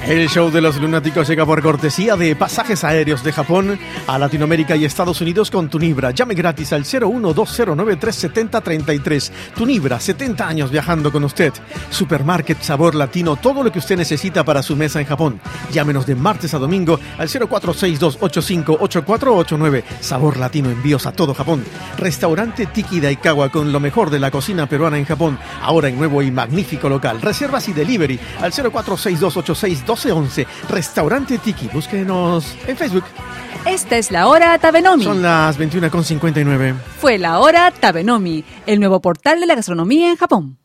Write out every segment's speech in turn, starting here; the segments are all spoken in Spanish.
El show de los lunáticos llega por cortesía de Pasajes Aéreos de Japón a Latinoamérica y Estados Unidos con Tunibra. Llame gratis al 0120937033. Tunibra, 70 años viajando con usted. Supermarket Sabor Latino, todo lo que usted necesita para su mesa en Japón. Llámenos de martes a domingo al 0462858489. Sabor Latino, envíos a todo Japón. Restaurante Tiki Daikawa con lo mejor de la cocina peruana en Japón. Ahora en nuevo y magnífico local. Reservas y delivery al 0462861211. Restaurante Tiki. Búsquenos en Facebook. Esta es la hora Tabenomi. Son las 21:59. Fue la hora Tabenomi, el nuevo portal de la gastronomía en Japón.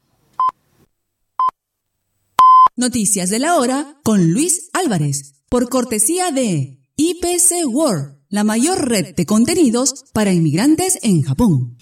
Noticias de la hora con Luis Álvarez, por cortesía de IPC World, la mayor red de contenidos para inmigrantes en Japón.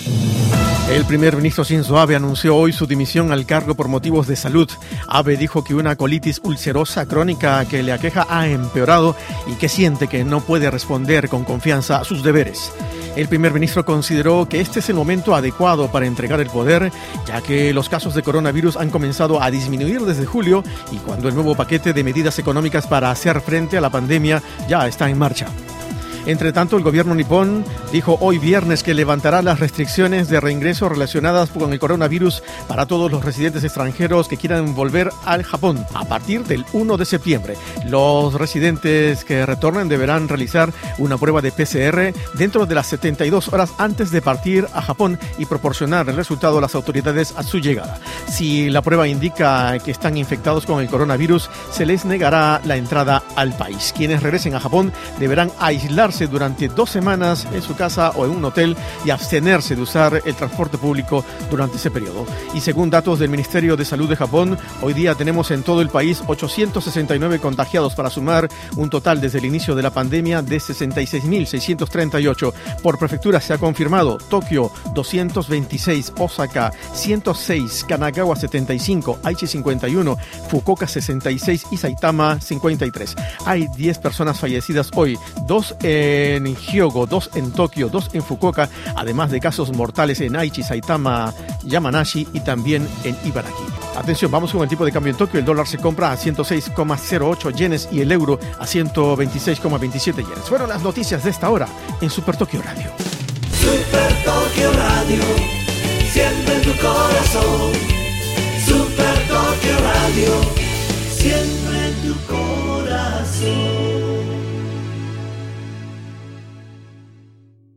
El primer ministro Shinzo Abe anunció hoy su dimisión al cargo por motivos de salud. Abe dijo que una colitis ulcerosa crónica que le aqueja ha empeorado y que siente que no puede responder con confianza a sus deberes. El primer ministro consideró que este es el momento adecuado para entregar el poder, ya que los casos de coronavirus han comenzado a disminuir desde julio y cuando el nuevo paquete de medidas económicas para hacer frente a la pandemia ya está en marcha. Entre tanto, el gobierno nipón dijo hoy viernes que levantará las restricciones de reingreso relacionadas con el coronavirus para todos los residentes extranjeros que quieran volver al Japón a partir del 1 de septiembre. Los residentes que retornen deberán realizar una prueba de PCR dentro de las 72 horas antes de partir a Japón y proporcionar el resultado a las autoridades a su llegada. Si la prueba indica que están infectados con el coronavirus, se les negará la entrada al país. Quienes regresen a Japón deberán aislarse durante 2 semanas en su casa o en un hotel y abstenerse de usar el transporte público durante ese periodo. Y según datos del Ministerio de Salud de Japón, hoy día tenemos en todo el país 869 contagiados para sumar un total desde el inicio de la pandemia de 66.638. Por prefectura se ha confirmado Tokio 226, Osaka 106, Kanagawa 75, Aichi 51, Fukuoka 66 y Saitama 53. Hay 10 personas fallecidas hoy, 2 en Hyogo, 2 en Tokio, 2 en Fukuoka, además de casos mortales en Aichi, Saitama, Yamanashi y también en Ibaraki. Atención, vamos con el tipo de cambio en Tokio. El dólar se compra a 106,08 yenes y el euro a 126,27 yenes. Fueron las noticias de esta hora en Super Tokio Radio. Super Tokio Radio, siempre en tu corazón. Super Tokio Radio, siempre en tu corazón.